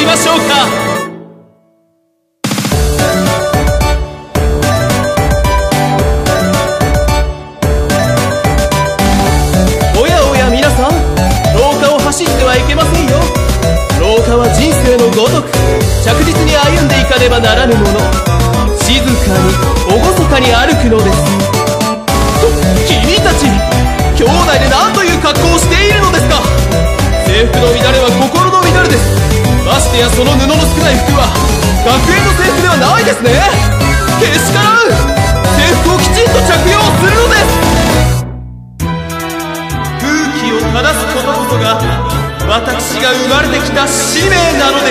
きましょうか。おやおや皆さん、廊下を走ってはいけませんよ。廊下は人生のごとく着実に歩んでいかねばならぬもの。静かに厳かに歩くのです。君たち兄弟で何という格好をしているのですか。制服の乱れは心の乱れです。ましてやその布の少ない服は学園の制服ではないですね。けしからん。制服をきちんと着用するのです。風紀を正すことこそが私が生まれてきた使命なのです。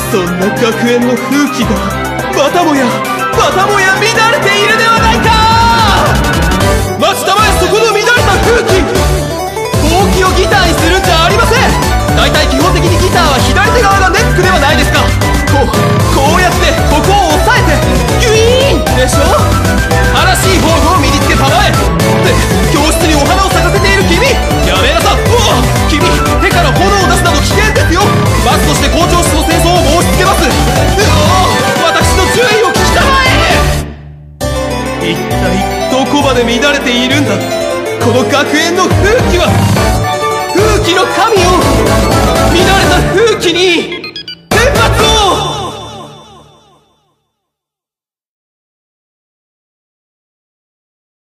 そんな学園の風紀がまたもや乱れているではないか。待ちたまえ、そこの乱れた風紀。ほうきをギターにするんじゃありません。大体基本的にギターは左手側がネックではないですか。こうやってここを押さえてギュイーンでしょ。正しいフォームを身につけたまえ。で、教室にお花を咲かせている君、やめなさい。君、手から炎を出すなど危険ですよ。罰として校長室の清掃を申し付けます。私の注意を聞きたまえ。一体どこまで乱れているんだこの学園の風紀は。風紀の神よ、乱れた風紀に